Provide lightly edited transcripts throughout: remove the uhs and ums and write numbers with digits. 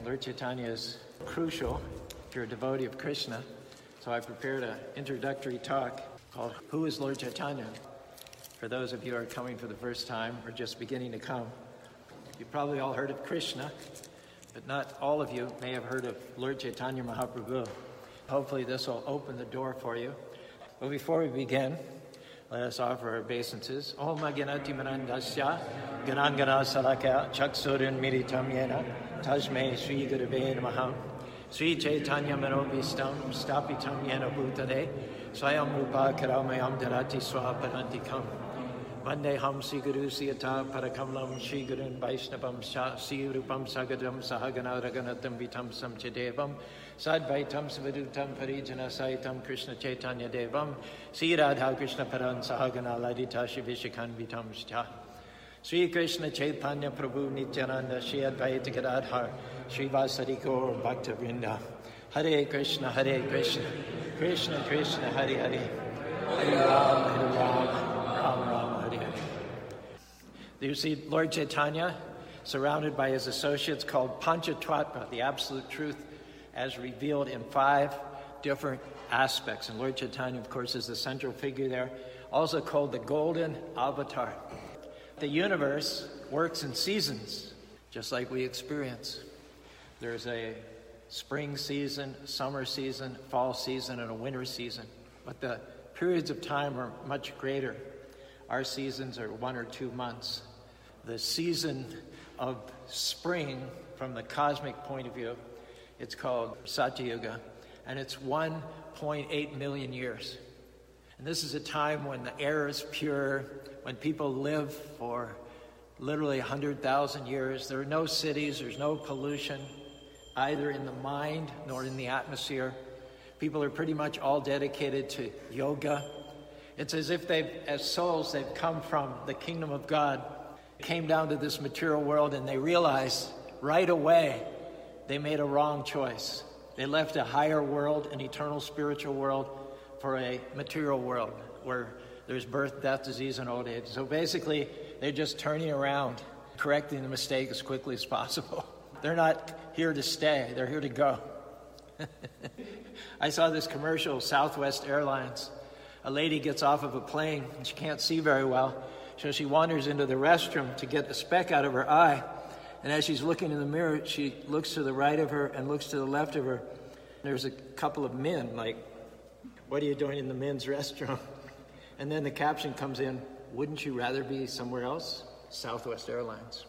Lord Chaitanya is crucial if you're a devotee of Krishna. So I prepared an introductory talk called Who is Lord Chaitanya? For those of you who are coming for the first time or just beginning to come. You've probably all heard of Krishna, but not all of you may have heard of Lord Chaitanya Mahaprabhu. Hopefully this will open the door for you. But before we begin, let us offer our obeisances. Om Ganati Manandasya Ganangana Salaka Chaksurin Miritam Yena Tajme Sri Gurave Namaha Sri Chaitanya Manovistam Stapitam Yena Bhutade Swayam Rupa Karamayam Dharati Swaparantikam Vandeham Sri Guru Siyata Parakamlam Sri Gurun Vaishnavam Sri Rupam Sagadam Sahagana Raganatam Vitam Samchadevam Sadvaitam Svadutam Parijana Saitam Krishna Chaitanya Devam Sri Radha Krishna Paran Sahagana Ladita Shivishikhan Vitam Shcha Sri Krishna Chaitanya Prabhu Nityananda Sri Advaita Gadadhar Sri Vasari Gaur Bhakta Vrinda Hare Krishna Krishna Krishna Hare Hare Hare Ram Hare Hare. You see Lord Chaitanya surrounded by his associates called Panchatattva, the absolute truth as revealed in 5 different aspects. And Lord Chaitanya, of course, is the central figure there, also called the Golden Avatar. The universe works in seasons, just like we experience. There's a spring season, summer season, fall season, and a winter season. But the periods of time are much greater. Our seasons are 1 or 2 months. The season of spring, from the cosmic point of view, it's called Satyayuga, and it's 1.8 million years. And this is a time when the air is pure, when people live for literally 100,000 years. There are no cities, there's no pollution, either in the mind nor in the atmosphere. People are pretty much all dedicated to yoga. It's as if as souls, they've come from the kingdom of God, came down to this material world, and they realize right away they made a wrong choice. They left a higher world, an eternal spiritual world, for a material world where there's birth, death, disease, and old age. So basically, they're just turning around, correcting the mistake as quickly as possible. They're not here to stay, they're here to go. I saw this commercial, Southwest Airlines. A lady gets off of a plane, and she can't see very well, so she wanders into the restroom to get the speck out of her eye. And as she's looking in the mirror, she looks to the right of her and looks to the left of her. There's a couple of men, like, what are you doing in the men's restroom? And then the caption comes in, wouldn't you rather be somewhere else? Southwest Airlines.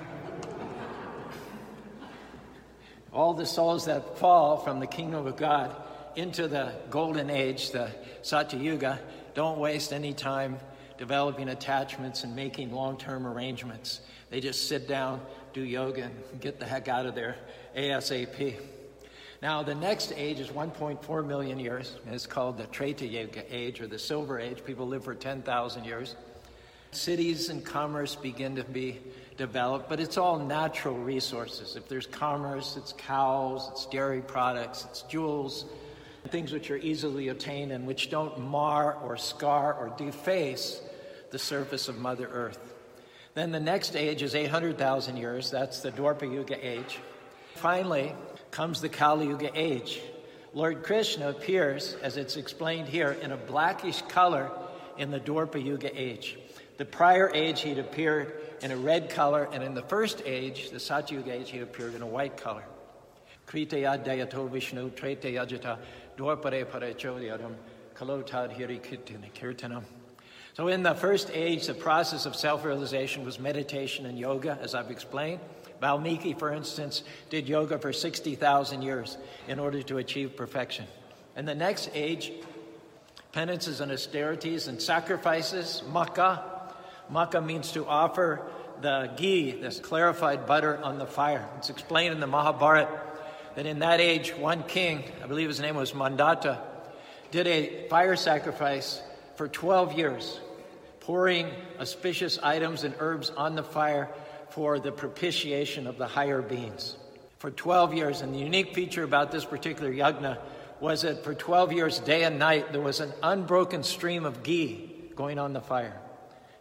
All the souls that fall from the kingdom of God into the golden age, the Satyayuga, don't waste any time developing attachments and making long-term arrangements. They just sit down, do yoga, and get the heck out of there ASAP. Now, the next age is 1.4 million years. It's called the Treta Yuga age, or the Silver Age. People live for 10,000 years. Cities and commerce begin to be developed, but it's all natural resources. If there's commerce, it's cows, it's dairy products, it's jewels, things which are easily obtained and which don't mar or scar or deface the surface of Mother Earth. Then the next age is 800,000 years. That's the Dwapara Yuga age. Finally comes the Kali Yuga age. Lord Krishna appears, as it's explained here, in a blackish color in the Dwapara Yuga age. The prior age, he'd appeared in a red color, and in the first age, the Satyayuga age, he appeared in a white color. Kritaya Dayato Vishnu Treta Yajata Dwapare Parachodyaram Kalotad Hiri Kirtanam. So in the first age, the process of self-realization was meditation and yoga, as I've explained. Valmiki, for instance, did yoga for 60,000 years in order to achieve perfection. And the next age, penances and austerities and sacrifices, Makka. Makka means to offer the ghee, this clarified butter, on the fire. It's explained in the Mahabharata that in that age, one king, I believe his name was Mandata, did a fire sacrifice for 12 years, pouring auspicious items and herbs on the fire for the propitiation of the higher beings. For 12 years, and the unique feature about this particular yajna was that for 12 years, day and night, there was an unbroken stream of ghee going on the fire.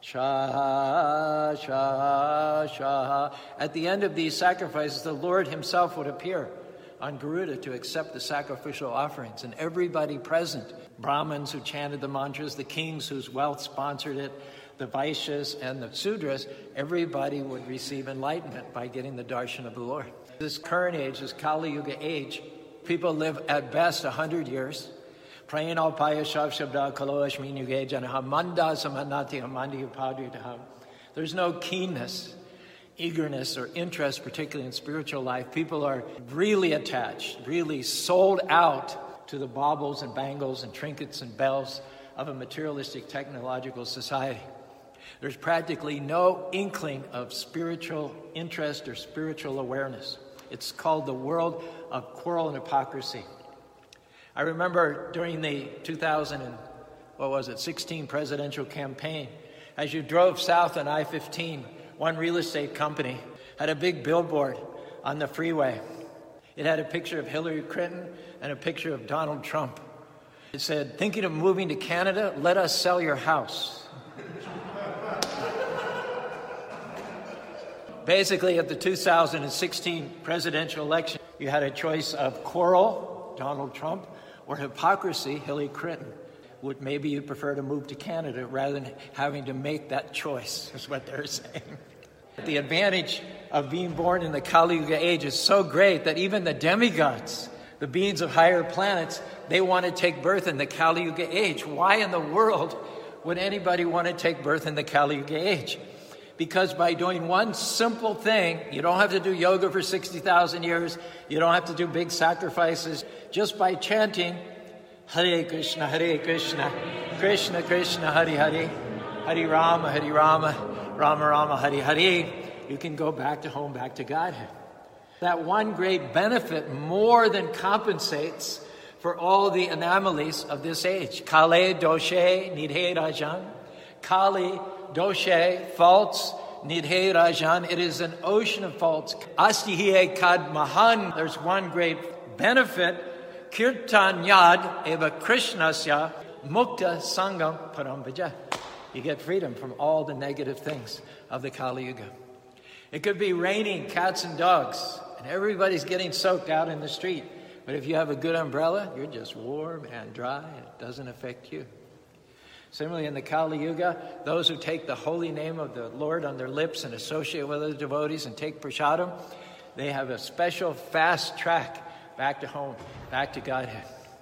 Shaha, Shaha, Shaha. At the end of these sacrifices, the Lord himself would appear on Garuda to accept the sacrificial offerings. And everybody present, Brahmins who chanted the mantras, the kings whose wealth sponsored it, the Vaishyas and the Sudras, everybody would receive enlightenment by getting the darshan of the Lord. This current age, this Kali Yuga age, people live at best 100 years. There's no keenness, eagerness, or interest, particularly in spiritual life. People are really attached, really sold out to the baubles and bangles and trinkets and bells of a materialistic technological society. There's practically no inkling of spiritual interest or spiritual awareness. It's called the world of quarrel and hypocrisy. I remember during the 2016 presidential campaign, as you drove south on I-15, one real estate company had a big billboard on the freeway. It had a picture of Hillary Clinton and a picture of Donald Trump. It said, "Thinking of moving to Canada? Let us sell your house." Basically, at the 2016 presidential election, you had a choice of quarrel, Donald Trump, or hypocrisy, Hillary Clinton. Maybe you'd prefer to move to Canada rather than having to make that choice, is what they're saying. The advantage of being born in the Kali Yuga age is so great that even the demigods, the beings of higher planets, they want to take birth in the Kali Yuga age. Why in the world would anybody want to take birth in the Kali Yuga age? Because by doing one simple thing, you don't have to do yoga for 60,000 years, you don't have to do big sacrifices, just by chanting Hare Krishna, Krishna Krishna, Hare Hare, Hare Rama, Rama Rama, Hare Hare, you can go back to home, back to Godhead. That one great benefit more than compensates for all the anomalies of this age. Kale doshe nidhe rajan. Kali doshe, faults, nidhe rajan. It is an ocean of faults. Astihiye kad mahan. There's one great benefit. Kirtan yad eva krishnasya mukta sangam parambaja. You get freedom from all the negative things of the Kali Yuga. It could be raining cats and dogs, and everybody's getting soaked out in the street. But if you have a good umbrella, you're just warm and dry. It doesn't affect you. Similarly, in the Kali Yuga, those who take the holy name of the Lord on their lips and associate with other devotees and take prasadam, they have a special fast track back to home, back to Godhead.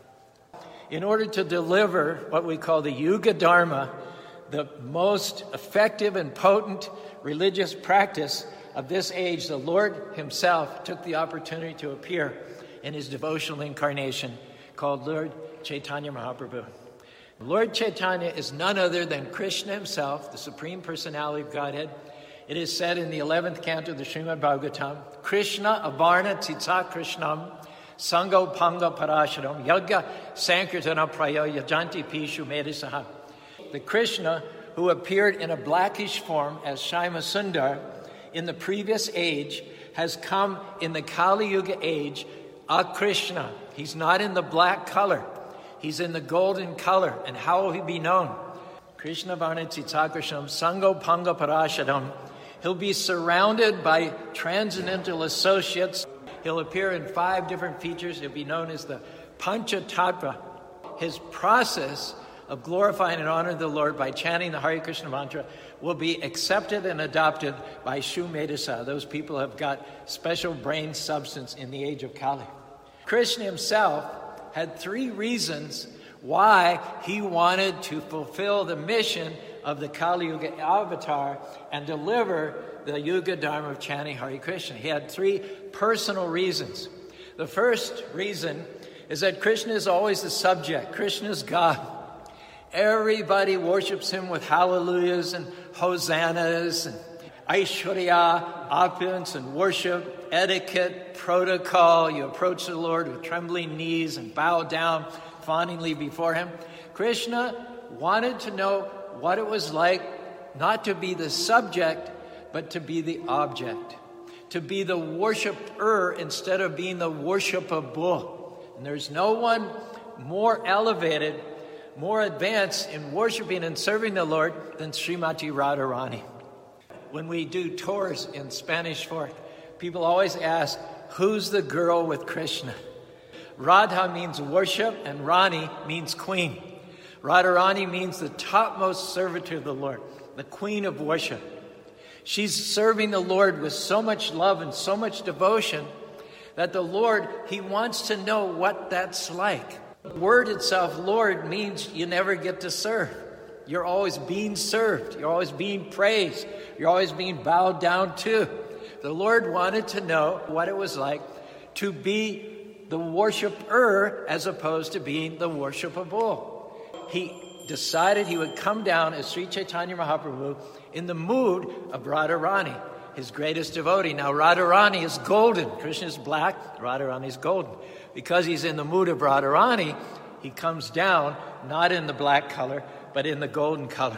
In order to deliver what we call the Yuga Dharma, the most effective and potent religious practice of this age, the Lord himself took the opportunity to appear in his devotional incarnation called Lord Chaitanya Mahaprabhu. Lord Chaitanya is none other than Krishna himself, the Supreme Personality of Godhead. It is said in the 11th canto of the Srimad Bhagavatam, Krishna avarna titsa Krishnam, Sango Panga Parasharam, Yagya Sankirtana Prayo Yajanti Pishu Medisaha. The Krishna who appeared in a blackish form as Shyama Sundar in the previous age has come in the Kali Yuga age, a Krishna. He's not in the black color. He's in the golden color. And how will he be known? Krishna Varna Titsakrishnam Sango Panga Parashadam. He'll be surrounded by transcendental associates. He'll appear in 5 different features. He'll be known as the Panchatattva. His process of glorifying and honoring the Lord by chanting the Hare Krishna mantra will be accepted and adopted by Shu Medasa. Those people have got special brain substance in the age of Kali. Krishna himself had 3 reasons why he wanted to fulfill the mission of the Kali Yuga avatar and deliver the Yuga Dharma of chanting Hare Krishna. He had 3 personal reasons. The first reason is that Krishna is always the subject. Krishna is God. Everybody worships him with hallelujahs and hosannas and aishwarya, opulence and worship, etiquette, protocol. You approach the Lord with trembling knees and bow down fawningly before him. Krishna wanted to know what it was like not to be the subject, but to be the object. To be the worshiper instead of being the worshipable. And there's no one more elevated, more advanced in worshiping and serving the Lord than Srimati Radharani. When we do tours in Spanish Fork, people always ask, who's the girl with Krishna? Radha means worship, and Rani means queen. Radharani means the topmost servitor of the Lord, the queen of worship. She's serving the Lord with so much love and so much devotion that the Lord, he wants to know what that's like. The word itself, Lord, means you never get to serve. You're always being served. You're always being praised. You're always being bowed down to. The Lord wanted to know what it was like to be the worshiper as opposed to being the worshipable. He decided he would come down as Sri Chaitanya Mahaprabhu in the mood of Radharani, his greatest devotee. Now Radharani is golden. Krishna is black, Radharani is golden. Because he's in the mood of Radharani, he comes down not in the black color, but in the golden color.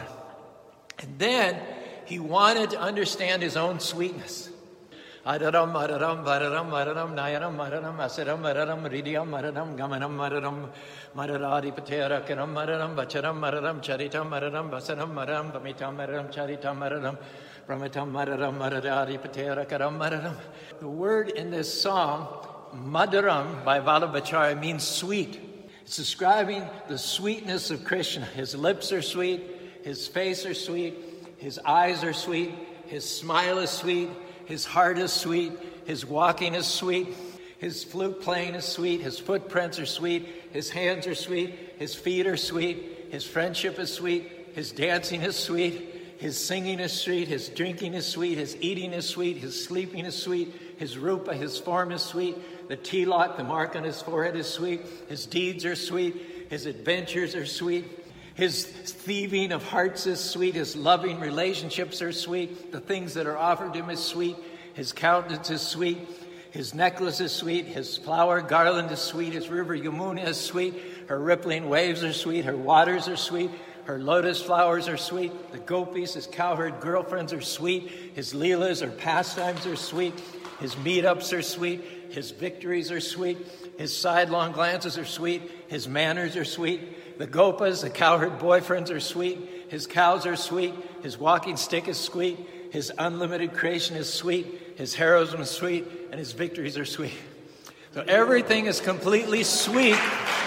And then he wanted to understand his own sweetness. Adaram, madaram, vadaram, madaram, nayanam, madaram, asaram, madaram, ridiyam, madaram, gamanam, madaram, madaradi paterakaram, madaram, bacharam, madaram, charitam, madaram, basaram, madaram, vamitam, madaram, charitam, madaram, brahmatam, madaram, madaradi paterakaram, madaram. The word in this song, madaram, by Vallabhacharya, means sweet. It's describing the sweetness of Krishna. His lips are sweet, his face are sweet, his eyes are sweet, his smile is sweet, his heart is sweet, his walking is sweet, his flute playing is sweet, his footprints are sweet, his hands are sweet, his feet are sweet, his friendship is sweet, his dancing is sweet, his singing is sweet, his drinking is sweet, his eating is sweet, his sleeping is sweet, his rupa, his form is sweet, the tilak, the mark on his forehead is sweet, his deeds are sweet, his adventures are sweet, his thieving of hearts is sweet, his loving relationships are sweet, the things that are offered him is sweet, his countenance is sweet, his necklace is sweet, his flower garland is sweet, his river Yamuna is sweet, her rippling waves are sweet, her waters are sweet, her lotus flowers are sweet, the gopis, his cowherd girlfriends are sweet, his leelas or pastimes are sweet, his meetups are sweet, his victories are sweet, his sidelong glances are sweet, his manners are sweet, the gopas, the cowherd boyfriends are sweet, his cows are sweet, his walking stick is sweet, his unlimited creation is sweet, his heroism is sweet, and his victories are sweet. So everything is completely sweet.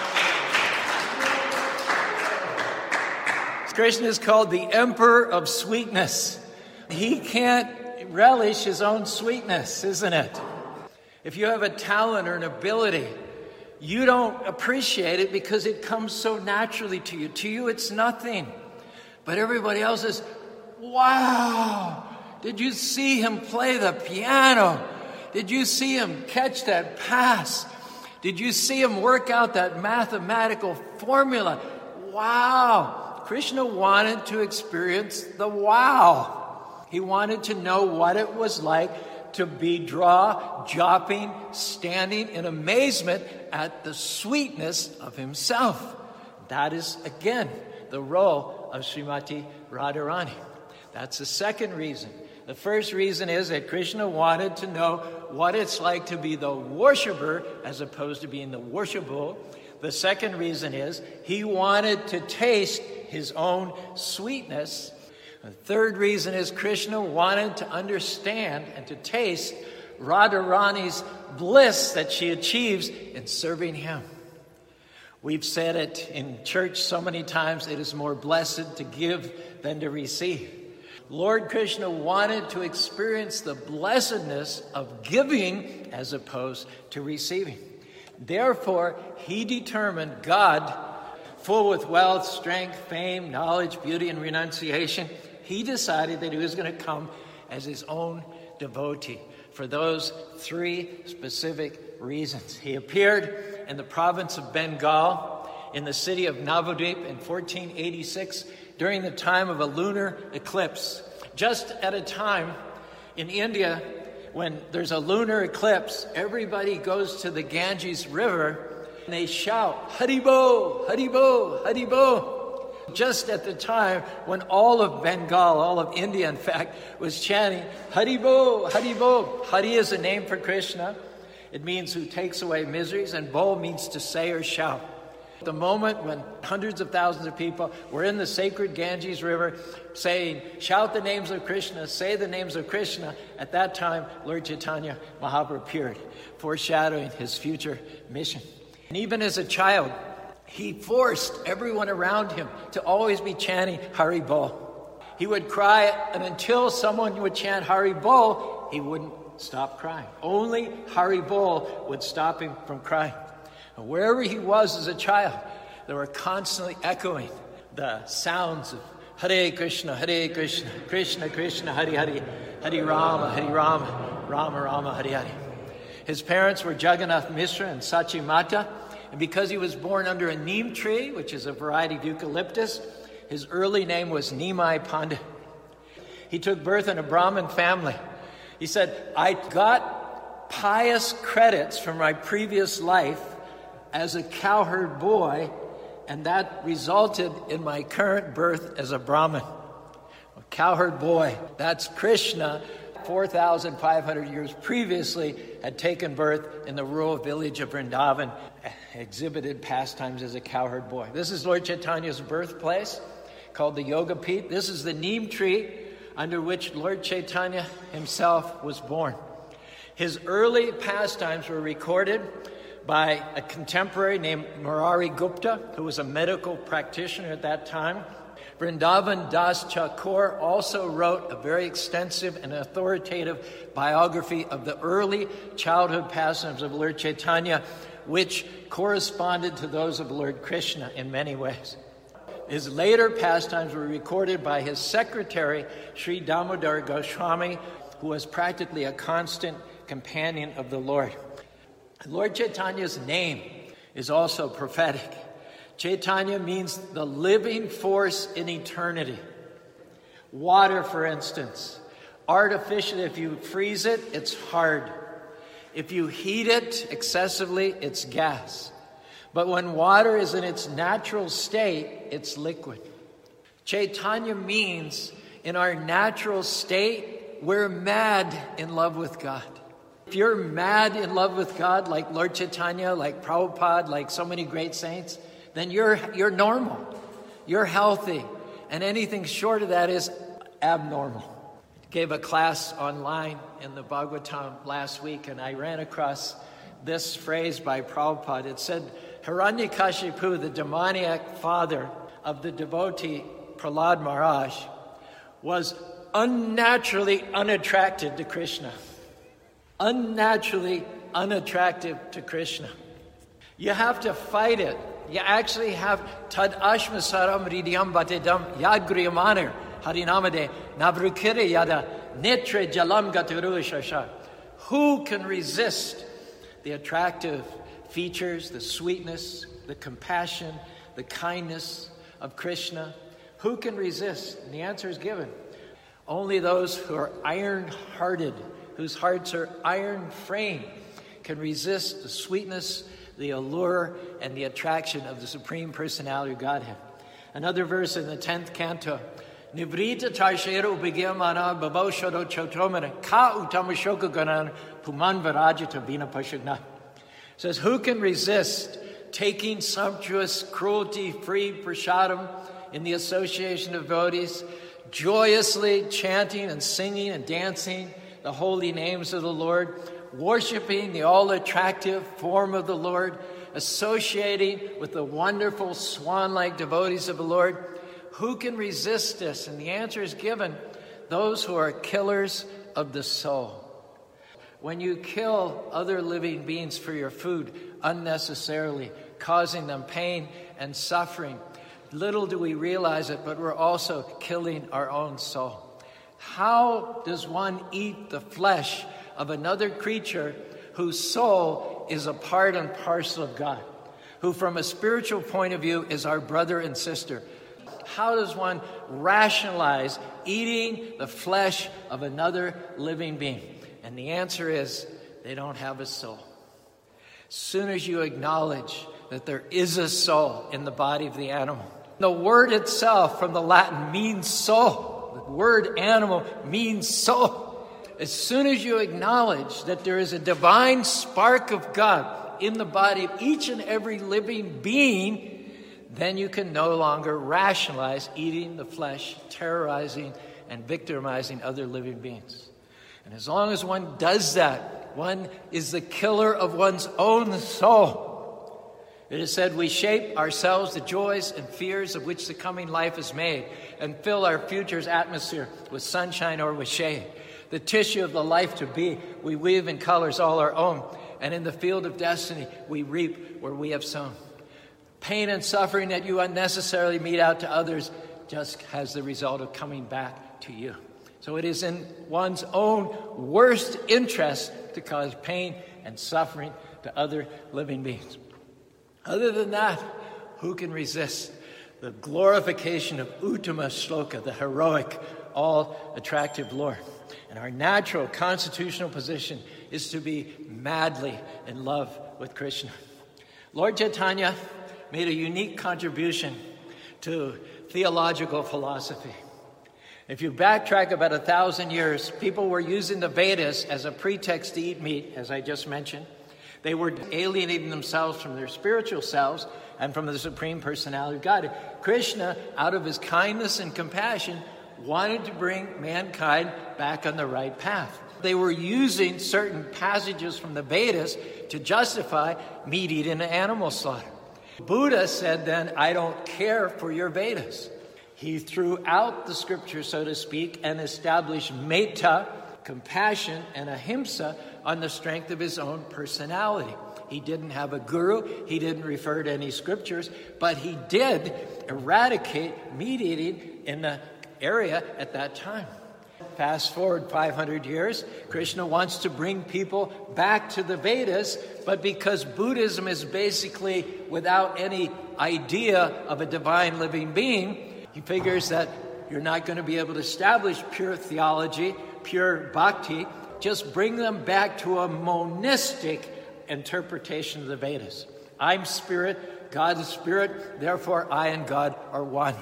Krishna is called the Emperor of Sweetness. He can't relish his own sweetness, isn't it? If you have a talent or an ability, you don't appreciate it because it comes so naturally to you. To you, it's nothing. But everybody else says, wow, did you see him play the piano? Did you see him catch that pass? Did you see him work out that mathematical formula? Wow. Krishna wanted to experience the wow. He wanted to know what it was like to be jopping, standing in amazement at the sweetness of himself. That is, again, the role of Srimati Radharani. That's the second reason. The first reason is that Krishna wanted to know what it's like to be the worshiper as opposed to being the worshipable. The second reason is he wanted to taste his own sweetness. The third reason is Krishna wanted to understand and to taste Radharani's bliss that she achieves in serving him. We've said it in church so many times, it is more blessed to give than to receive. Lord Krishna wanted to experience the blessedness of giving as opposed to receiving. Therefore, he determined, God, full with wealth, strength, fame, knowledge, beauty, and renunciation, he decided that he was going to come as his own devotee for those three specific reasons. He appeared in the province of Bengal in the city of Navadvip in 1486 during the time of a lunar eclipse. Just at a time in India when there's a lunar eclipse, everybody goes to the Ganges River and they shout, Haribo, Haribo, Haribo. Just at the time when all of Bengal, all of India in fact, was chanting, Haribo, Haribo. Hari is a name for Krishna. It means who takes away miseries, and Bo means to say or shout. The moment when hundreds of thousands of people were in the sacred Ganges River saying, shout the names of Krishna, say the names of Krishna, at that time, Lord Chaitanya Mahaprabhu appeared, foreshadowing his future mission. And even as a child, he forced everyone around him to always be chanting Hari Bol. He would cry, and until someone would chant Hari Bol, he wouldn't stop crying. Only Hari Bol would stop him from crying. And wherever he was as a child, they were constantly echoing the sounds of Hare Krishna, Krishna Krishna, Hare Hare, Hare Rama, Rama Rama, Hare Hare. His parents were Jagannath Mishra and Sachi Mata, and because he was born under a neem tree, which is a variety of eucalyptus, his early name was Nimai Pandit. He took birth in a Brahmin family. He said, I got pious credits from my previous life as a cowherd boy, and that resulted in my current birth as a Brahmin. A cowherd boy, that's Krishna, 4,500 years previously, had taken birth in the rural village of Vrindavan, exhibited pastimes as a cowherd boy. This is Lord Chaitanya's birthplace, called the Yoga Peeth. This is the neem tree under which Lord Chaitanya himself was born. His early pastimes were recorded by a contemporary named Murari Gupta, who was a medical practitioner at that time. Vrindavan Das Chakur also wrote a very extensive and authoritative biography of the early childhood pastimes of Lord Chaitanya, which corresponded to those of Lord Krishna in many ways. His later pastimes were recorded by his secretary, Sri Damodar Goswami, who was practically a constant companion of the Lord. Lord Chaitanya's name is also prophetic. Chaitanya means the living force in eternity. Water, for instance. Artificially, if you freeze it, it's hard. If you heat it excessively, it's gas. But when water is in its natural state, it's liquid. Chaitanya means in our natural state, we're mad in love with God. If you're mad in love with God, like Lord Chaitanya, like Prabhupada, like so many great saints, then you're normal. You're healthy. And anything short of that is abnormal. Gave a class online in the Bhagavatam last week, and I ran across this phrase by Prabhupada. It said, Hiranyakashipu, the demoniac father of the devotee Prahlad Maharaj, was unnaturally unattracted to Krishna. Unnaturally unattractive to Krishna. You have to fight it. You actually have tad ashmasaram hridiyam batedam yad griyamanir harinamade navrukire yada netre jalam gaturu shasha. Who can resist the attractive features, the sweetness, the compassion, the kindness of Krishna? Who can resist? And the answer is given. Only those who are iron-hearted, whose hearts are iron-framed, can resist the sweetness, the allure, and the attraction of the Supreme Personality of Godhead. Another verse in the 10th canto, Nivrita tarshero bhigyamana baboshodo chotomana ka utamashoka ganan puman varajata vina pashagna. Says, who can resist taking sumptuous, cruelty-free prasadam in the association of devotees, joyously chanting and singing and dancing the holy names of the Lord, worshiping the all-attractive form of the Lord, associating with the wonderful swan-like devotees of the Lord? Who can resist this? And the answer is given. Those who are killers of the soul. When you kill other living beings for your food unnecessarily, causing them pain and suffering, little do we realize it, but we're also killing our own soul. How does one eat the flesh of another creature whose soul is a part and parcel of God, who from a spiritual point of view is our brother and sister? How does one rationalize eating the flesh of another living being? And the answer is, they don't have a soul. As soon as you acknowledge that there is a soul in the body of the animal, the word itself from the Latin means soul. The word animal means soul. As soon as you acknowledge that there is a divine spark of God in the body of each and every living being, then you can no longer rationalize eating the flesh, terrorizing and victimizing other living beings. And as long as one does that, one is the killer of one's own soul. It is said we shape ourselves the joys and fears of which the coming life is made, and fill our future's atmosphere with sunshine or with shade. The tissue of the life to be we weave in colors all our own, and in the field of destiny we reap where we have sown. Pain and suffering that you unnecessarily mete out to others just has the result of coming back to you. So it is in one's own worst interest to cause pain and suffering to other living beings. Other than that, who can resist the glorification of Uttama Shloka, the heroic, all-attractive Lord? And our natural constitutional position is to be madly in love with Krishna. Lord Chaitanya made a unique contribution to theological philosophy. If you backtrack about 1,000 years, people were using the Vedas as a pretext to eat meat, as I just mentioned. They were alienating themselves from their spiritual selves and from the Supreme Personality of God. Krishna, out of his kindness and compassion, wanted to bring mankind back on the right path. They were using certain passages from the Vedas to justify meat eating and animal slaughter. Buddha said then, I don't care for your Vedas. He threw out the scripture, so to speak, and established metta, compassion, and ahimsa on the strength of his own personality. He didn't have a guru, he didn't refer to any scriptures, but he did eradicate meat eating in the area at that time. Fast forward 500 years, Krishna wants to bring people back to the Vedas, but because Buddhism is basically without any idea of a divine living being, he figures that you're not going to be able to establish pure theology, pure bhakti. Just bring them back to a monistic interpretation of the Vedas. I'm spirit, God is spirit, therefore I and God are one.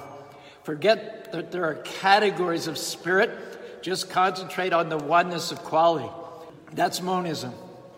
Forget that there are categories of spirit. Just concentrate on the oneness of quality. That's monism.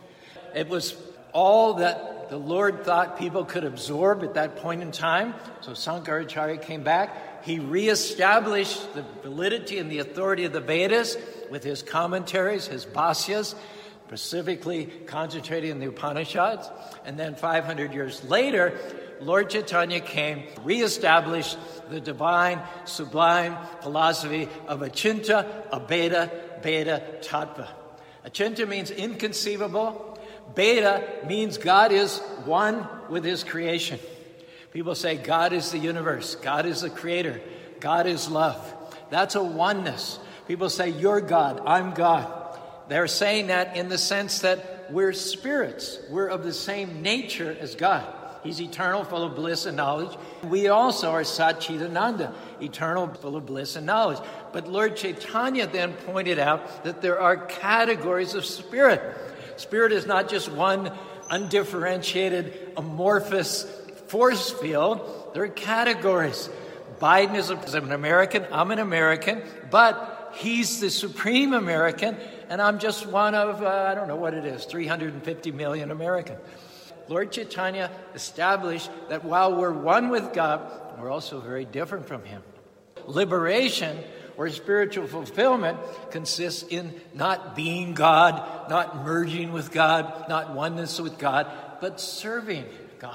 It was all that the Lord thought people could absorb at that point in time. So Sankaracharya came back. He reestablished the validity and the authority of the Vedas with his commentaries, his bhashyas, specifically concentrating on the Upanishads. And then 500 years later, Lord Chaitanya came, reestablished the divine, sublime philosophy of Achinta, Abheda, Bheda, Tattva. Achinta means inconceivable. Bheda means God is one with his creation. People say God is the universe, God is the creator, God is love. That's a oneness. People say you're God, I'm God. They're saying that in the sense that we're spirits. We're of the same nature as God. He's eternal, full of bliss and knowledge. We also are Satchidananda, eternal, full of bliss and knowledge. But Lord Chaitanya then pointed out that there are categories of spirit. Spirit is not just one undifferentiated, amorphous force field. There are categories. Biden is an American, I'm an American, but he's the supreme American, and I'm just one of, I don't know what it is, 350 million American. Lord Chaitanya established that while we're one with God, we're also very different from him. Liberation or spiritual fulfillment consists in not being God, not merging with God, not oneness with God, but serving God.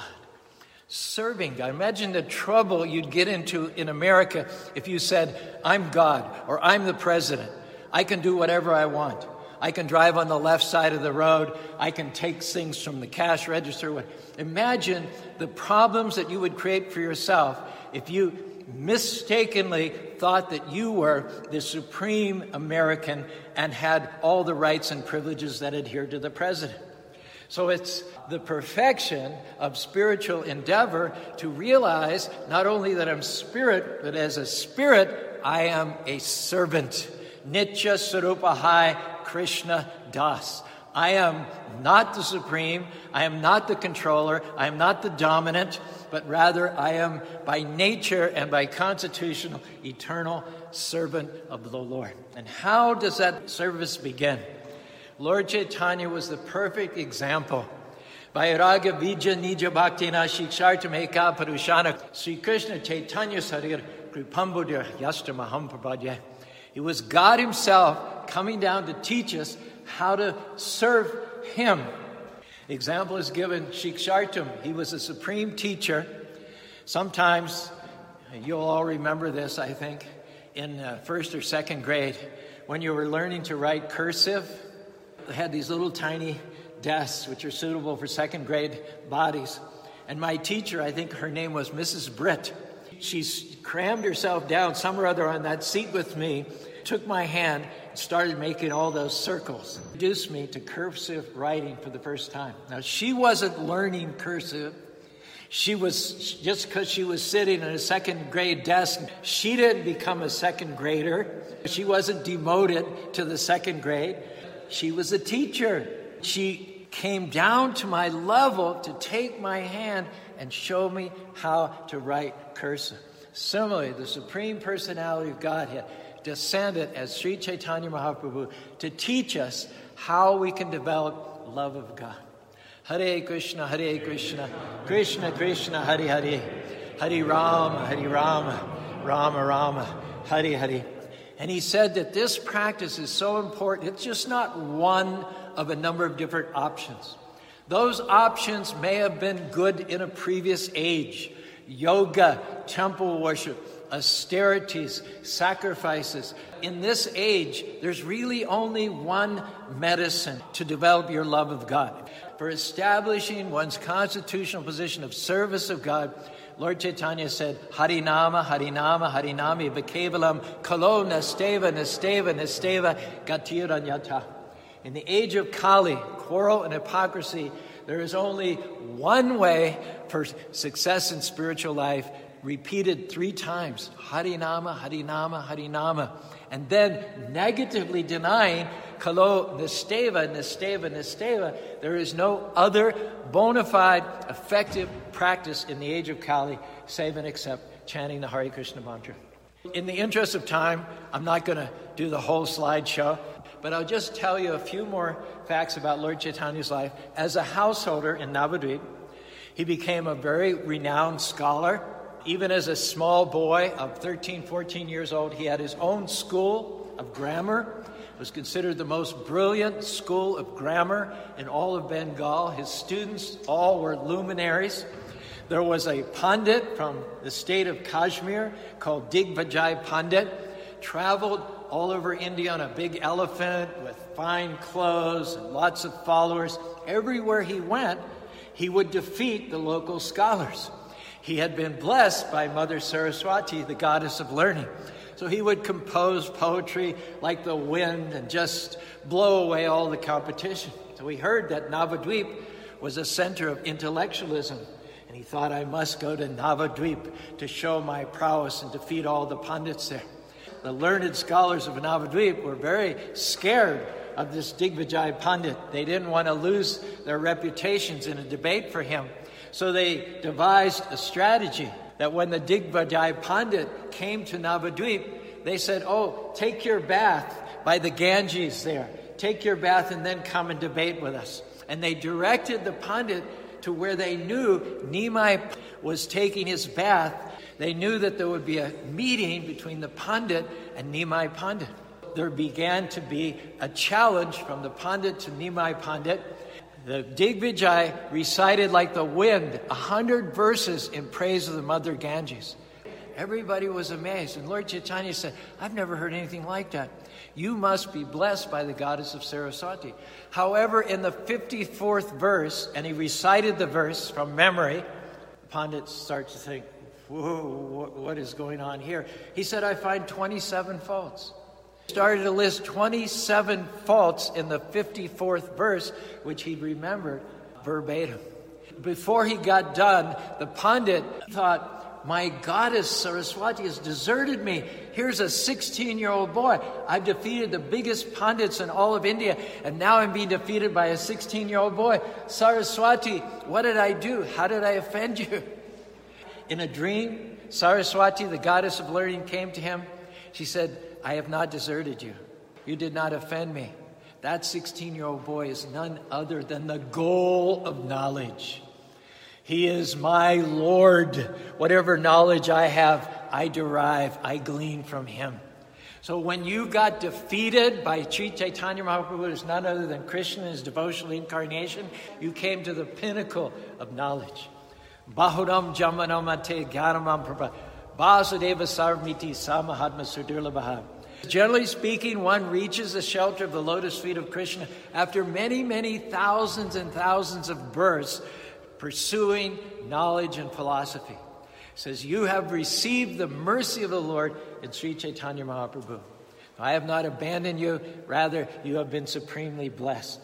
Serving God. Imagine the trouble you'd get into in America if you said, I'm God, or I'm the president. I can do whatever I want. I can drive on the left side of the road. I can take things from the cash register. Imagine the problems that you would create for yourself if you mistakenly thought that you were the supreme American and had all the rights and privileges that adhered to the president. So it's the perfection of spiritual endeavor to realize not only that I'm spirit, but as a spirit, I am a servant. Nitya Sarupahai Krishna Das. I am not the supreme, I am not the controller, I am not the dominant, but rather I am by nature and by constitutional eternal servant of the Lord. And how does that service begin? Lord Chaitanya was the perfect example. Vairagya Vijja Nija Bhaktina Shikshartam Eka Parushana Sri Krishna Chaitanya Sarir Kripambudya Yastra Mahamprabhadya. It was God himself coming down to teach us how to serve him. The example is given, Shikshartam. He was a supreme teacher. Sometimes, you'll all remember this, I think, in first or second grade, when you were learning to write cursive, they had these little tiny desks which are suitable for second grade bodies. And my teacher, I think her name was Mrs. Britt, she crammed herself down some or other on that seat with me, took my hand, and started making all those circles. Introduced me to cursive writing for the first time. Now, she wasn't learning cursive. She was, just because she was sitting at a second grade desk, she didn't become a second grader. She wasn't demoted to the second grade. She was a teacher. She came down to my level to take my hand and show me how to write cursive. Similarly, the Supreme Personality of Godhead descended as Sri Chaitanya Mahaprabhu to teach us how we can develop love of God. Hare Krishna, Krishna Krishna, Hare Hare, Hare Rama, Rama Rama, Hare Hare. And he said that this practice is so important. It's just not one of a number of different options. Those options may have been good in a previous age. Yoga, temple worship, austerities, sacrifices. In this age, there's really only one medicine to develop your love of God. For establishing one's constitutional position of service of God, Lord Chaitanya said, Harinama, Harinama, Harinami, Vakevalam, Kalo, Nasteva, Nasteva, Nasteva, Gatiranyata. In the age of Kali, quarrel and hypocrisy, there is only one way for success in spiritual life, repeated 3 times. Harinama, Harinama, Harinama. And then negatively denying Kalo, Nasteva, Nasteva, Nasteva. There is no other bona fide, effective practice in the age of Kali, save and except chanting the Hare Krishna mantra. In the interest of time, I'm not going to do the whole slideshow, but I'll just tell you a few more facts about Lord Chaitanya's life. As a householder in Navadvip, he became a very renowned scholar. Even as a small boy of 13, 14 years old, he had his own school of grammar. It was considered the most brilliant school of grammar in all of Bengal. His students all were luminaries. There was a Pandit from the state of Kashmir called Digvijay Pandit, traveled all over India on a big elephant with fine clothes and lots of followers. Everywhere he went, he would defeat the local scholars. He had been blessed by Mother Saraswati, the goddess of learning. So he would compose poetry like the wind and just blow away all the competition. So he heard that Navadvip was a center of intellectualism. And he thought, I must go to Navadvip to show my prowess and defeat all the Pandits there. The learned scholars of Navadvip were very scared of this Digvijay Pandit. They didn't want to lose their reputations in a debate for him. So they devised a strategy that when the Digvijay Pandit came to Navadvip, they said, oh, take your bath by the Ganges there. Take your bath and then come and debate with us. And they directed the Pandit to where they knew Nimai was taking his bath. They knew that there would be a meeting between the Pandit and Nimai Pandit. There began to be a challenge from the Pandit to Nimai Pandit. The Digvijay recited like the wind 100 verses in praise of the Mother Ganges. Everybody was amazed. And Lord Chaitanya said, I've never heard anything like that. You must be blessed by the goddess of Saraswati. However, in the 54th verse, and he recited the verse from memory, the Pandit starts to think, whoa, what is going on here? He said, I find 27 faults. Started to list 27 faults in the 54th verse, which he remembered verbatim. Before he got done, the Pandit thought, my goddess Saraswati has deserted me. Here's a 16-year-old boy. I've defeated the biggest Pandits in all of India, and now I'm being defeated by a 16-year-old boy. Saraswati, what did I do? How did I offend you? In a dream, Saraswati, the goddess of learning, came to him. She said, I have not deserted you. You did not offend me. That 16-year-old boy is none other than the goal of knowledge. He is my Lord. Whatever knowledge I have, I derive, I glean from him. So when you got defeated by Sri Chaitanya Mahaprabhu, who is none other than Krishna in his devotional incarnation, you came to the pinnacle of knowledge. Bahuram jamanamate gyanamam prabha vasudeva sarvmiti samahatma surdurlabha. Generally speaking, one reaches the shelter of the lotus feet of Krishna after many, many thousands and thousands of births pursuing knowledge and philosophy. It says, you have received the mercy of the Lord in Sri Chaitanya Mahaprabhu. I have not abandoned you, rather you have been supremely blessed.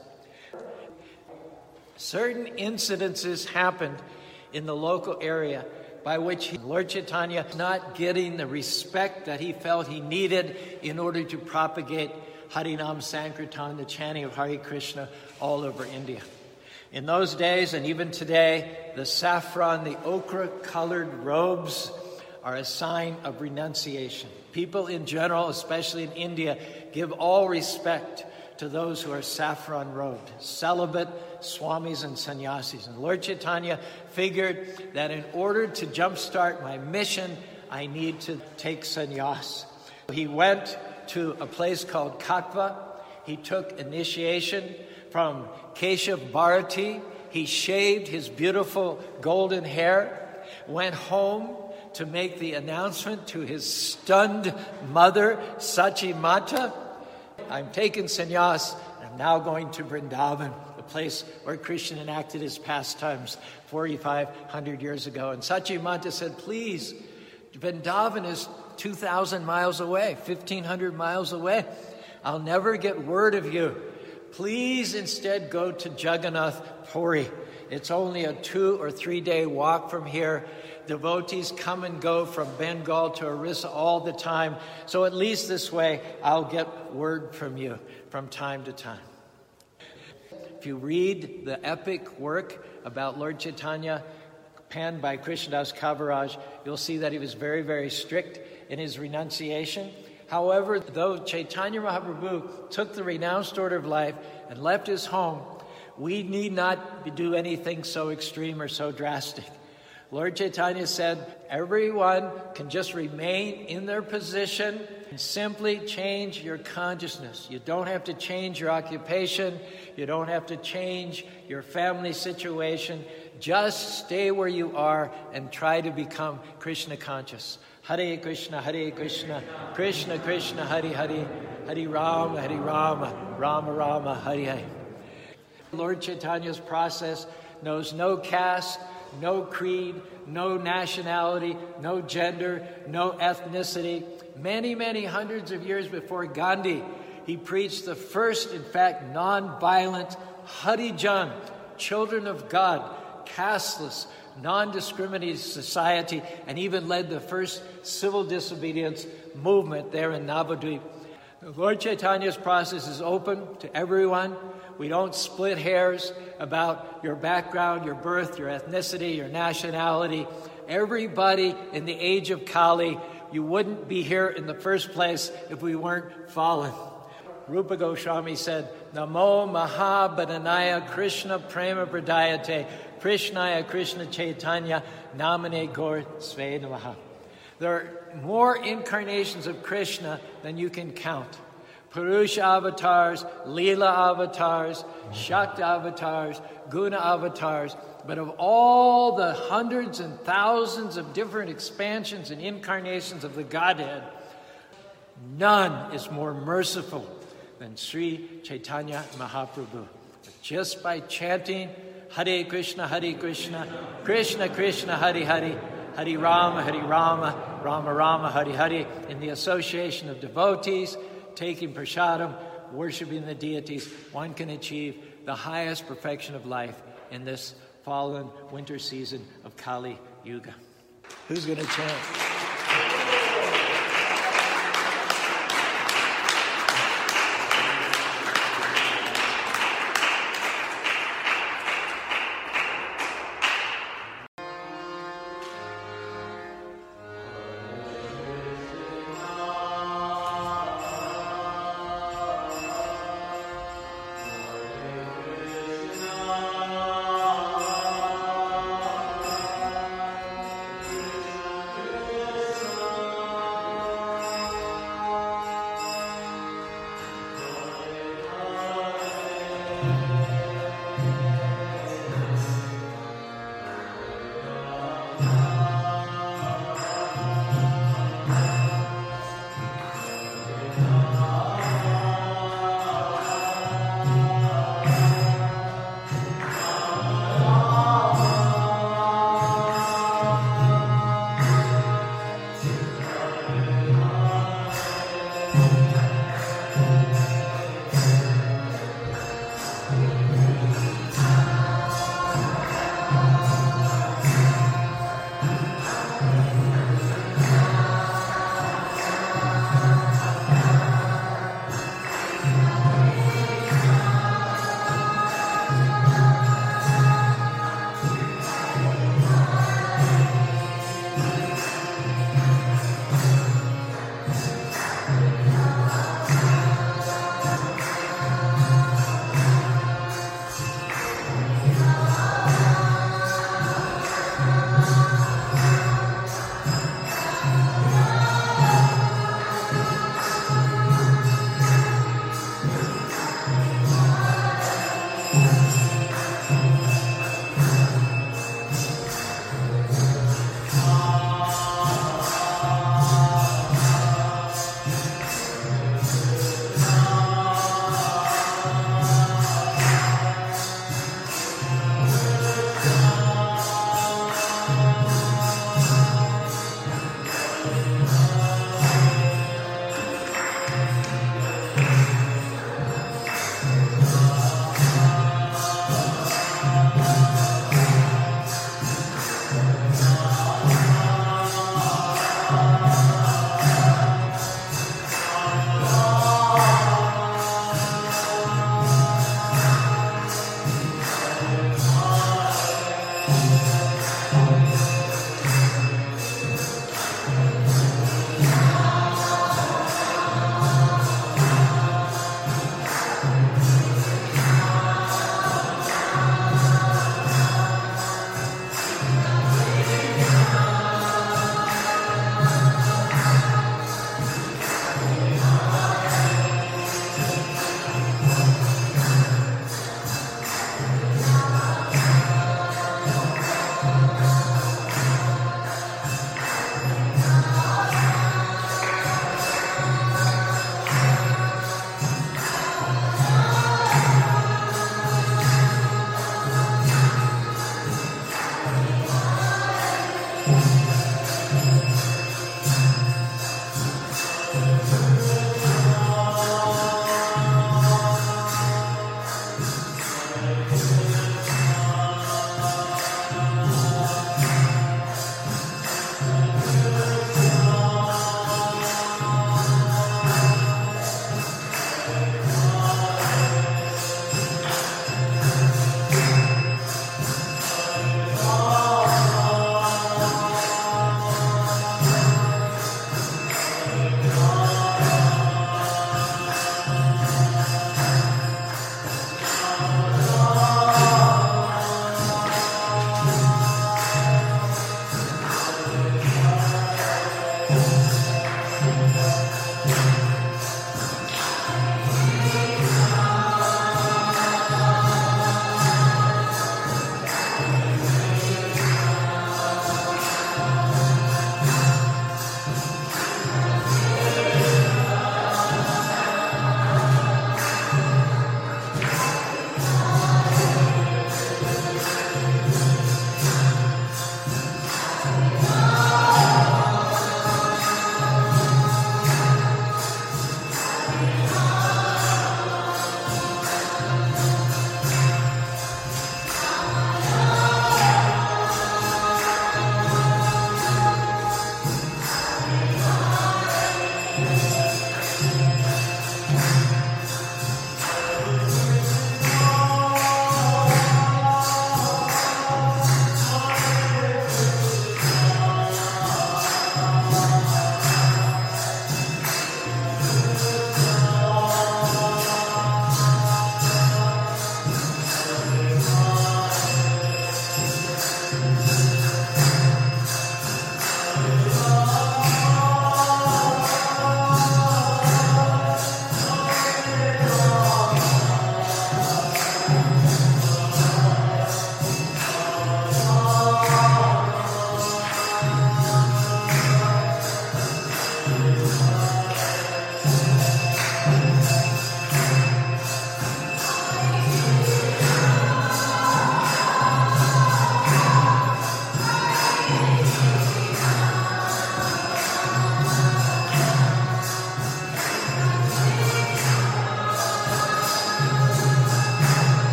Certain incidences happened in the local area by which Lord Chaitanya was not getting the respect that he felt he needed in order to propagate Harinam Sankirtan, the chanting of Hare Krishna, all over India. In those days, and even today, the saffron, the ochre-colored robes are a sign of renunciation. People in general, especially in India, give all respect to those who are saffron-robed, celibate swamis and sannyasis. And Lord Chaitanya figured that in order to jumpstart my mission, I need to take sannyas. He went to a place called Katva. He took initiation from Keshav Bharati. He shaved his beautiful golden hair, went home to make the announcement to his stunned mother, Sachi Mata, I'm taking sannyas, and I'm now going to Vrindavan, the place where Krishna enacted his pastimes 4,500 years ago. And Sachi Mata said, please, Vrindavan is 2,000 miles away, 1,500 miles away. I'll never get word of you. Please instead go to Jagannath Puri. It's only a 2 or 3 day walk from here. Devotees come and go from Bengal to Orissa all the time. So at least this way, I'll get word from you from time to time. If you read the epic work about Lord Chaitanya, penned by Krishnadas Kaviraj, you'll see that he was very, very strict in his renunciation. However, though Chaitanya Mahaprabhu took the renounced order of life and left his home, we need not do anything so extreme or so drastic. Lord Chaitanya said, everyone can just remain in their position and simply change your consciousness. You don't have to change your occupation. You don't have to change your family situation. Just stay where you are and try to become Krishna conscious. Hare Krishna, Krishna Krishna, Hare Hare, Hare Rama, Rama Rama, Hare Hare. Lord Chaitanya's process knows no caste, no creed, no nationality, no gender, no ethnicity. Many, many hundreds of years before Gandhi, he preached the first, in fact, non-violent Harijan, children of God, casteless, non-discriminating society, and even led the first civil disobedience movement there in Navadvip. Lord Chaitanya's process is open to everyone. We don't split hairs about your background, your birth, your ethnicity, your nationality. Everybody in the age of Kali, you wouldn't be here in the first place if we weren't fallen. Rupa Goswami said, Namo Mahabhadanaya Krishna Prema Pradayate Krishnaya Krishna Chaitanya Namane Gaur Sve Namaha. There are more incarnations of Krishna than you can count. Purusha avatars, Leela avatars, Shakti avatars, Guna avatars. But of all the hundreds and thousands of different expansions and incarnations of the Godhead, none is more merciful than Sri Chaitanya Mahaprabhu. Just by chanting Hare Krishna, Krishna Krishna, Hare Hare, Hare Rama, Rama Rama, Hare Hare, in the association of devotees, taking prasadam, worshiping the deities, one can achieve the highest perfection of life in this fallen winter season of Kali Yuga. Who's going to chant?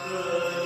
Good.